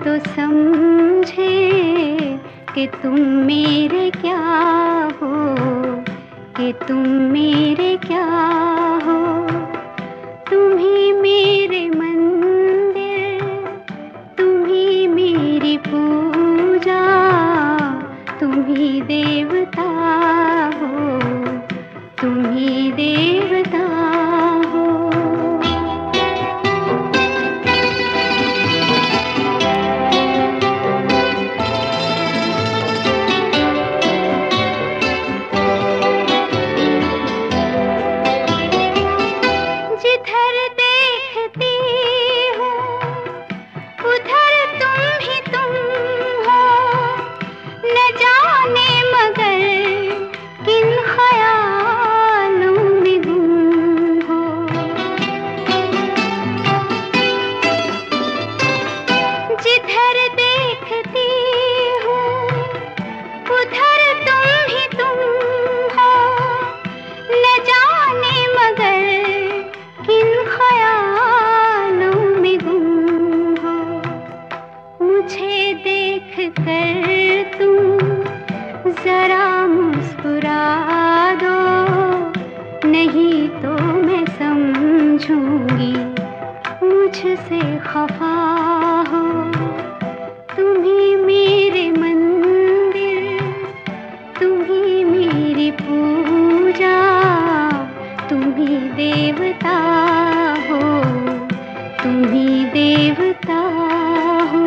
तो समझे कि तुम मेरे क्या हो, कि तुम मेरे क्या हो। तुम ही मेरे मंदिर, तुम ही मेरी पूजा, तुम ही देवता हो, तुम ही देवता हो। जिधर देखती हूँ उधर तुम ही तुम हो, न जाने मगर किन ख्यालों में गुम हो। जिधर देखती हूँ उधर तुम ही तुम हो, न जाने मगर किन ख्यालों में गुम हो। मुझे देख कर तुम जरा मुस्कुरा दो, नहीं तो मैं समझूंगी मुझसे खफा हो। तुम ही मेरे मंदिर, तुम ही मेरी पूजा, तुम ही देवता हो, तुम ही देवता हो।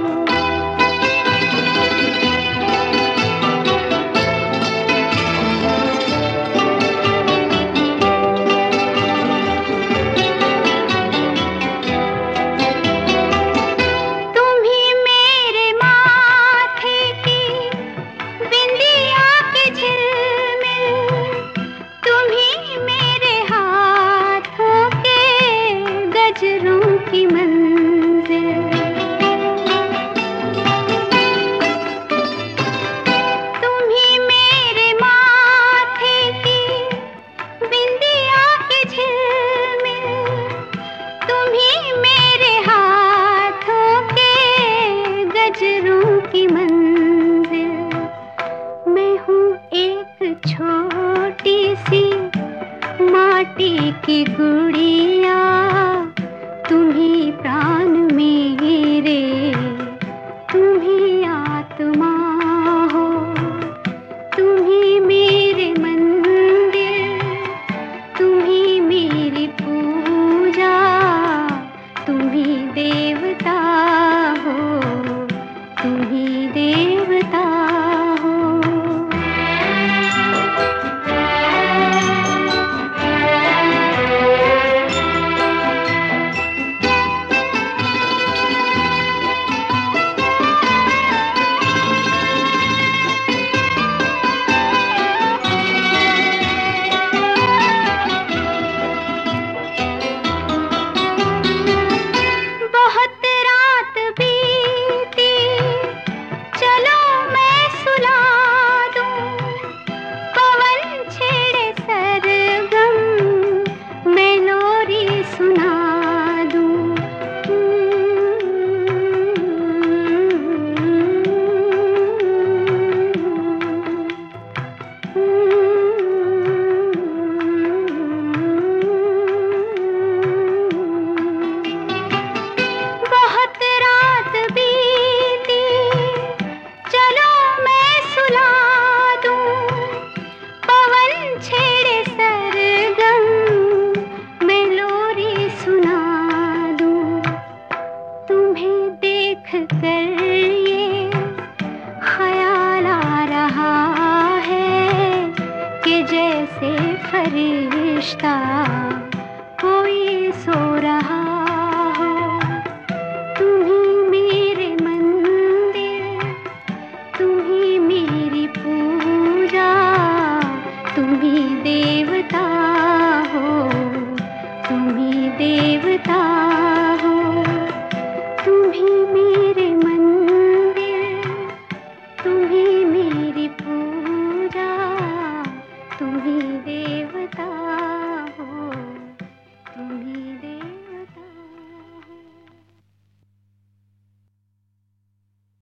तुम ही मेरे माथे की बिंदिया के झिलमिल, तुम ही मेरे हाथों के गजरों की मंजिल। तुम ही मेरे माथे की बिंदिया के झिलमिल, तुम ही मेरे हाथों के गजरों की मंजिल। मैं हूँ एक छोटी सी माटी की गुड़िया, तुम ही प्राण मेरे, तुम ही आत्मा हो। तुम ही मेरे मंदिर, तुम ही मेरी पूजा, तुम ही देवता हो, तुम ही देवता हो। बहुत रात बीती, चलो मैं सुला दूं, पवन छेड़े सरगम, मैं लोरी सुना दूं। बहुत रात बीती, चलो मैं सुला दूं, पवन छेड़े सरगम, मैं लोरी सुना दूं। तुम्हें देख कर ये ख्याल आ रहा है कि जैसे फरिश्ता कोई सो रहा हो। तुम ही मेरे मंदिर, तुम ही मेरी पूजा, तुम ही देवता हो, तुम ही देवता हो। तुम ही मेरे मंदिर, तुम ही मेरी पूजा, तुम ही